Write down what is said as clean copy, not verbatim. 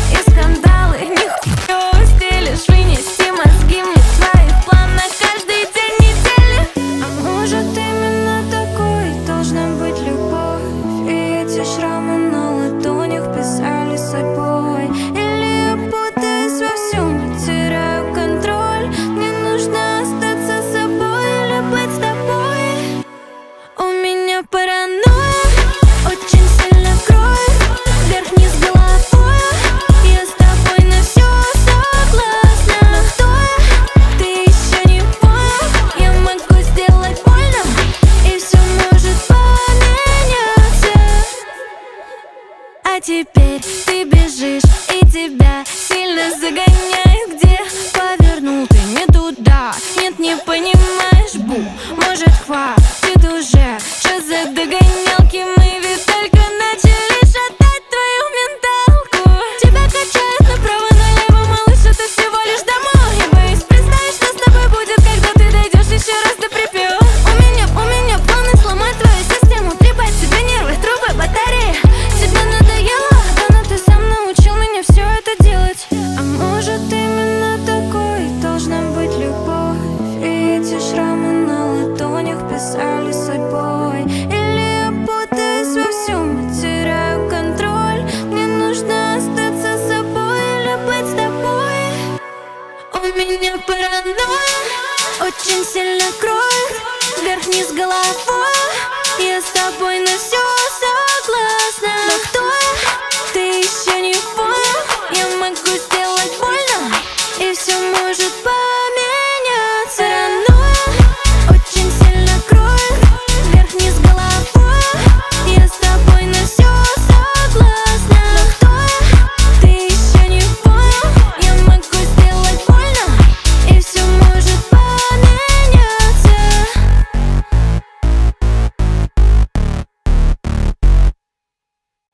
и скандалы. Нихуя стелишь, вынести мозги мне в твоих планах каждый день недели. А может, именно такой должна быть любовь, и эти шрамы на ладонях писали судьбой? Или я путаюсь во всем и теряю контроль? Мне нужно остаться собой или быть с тобой? У меня паранойя очень сильно кроет вверх-вниз головой. Я с тобой на все согласна. Но кто я? Ты еще не понял. Я могу сделать больно, и все может поменяться. А теперь ты бежишь, и тебя сильно загоняет. Где повернул ты не туда? Нет, не понимаешь, бу. Может, хватит уже? Что за догонялки? Мы ведь только начали шатать твою менталку. Тебя качает направо-налево, малыш, это всего лишь домой. Я боюсь представить, что с тобой будет, когда ты дойдешь еще раз до припева. У меня планы сломать твою систему, трепать себе нервы, трубы, батареи. Тебе надоело? Да, но ты сам научил меня все это делать. А может, именно такой должна быть любовь, и эти шрамы на ладонях писали судьбой? Или я путаюсь во всем и теряю контроль? Мне нужно остаться собой или быть с тобой? У меня паранойя очень сильно кроет вверх-вниз головой. Я с тобой на все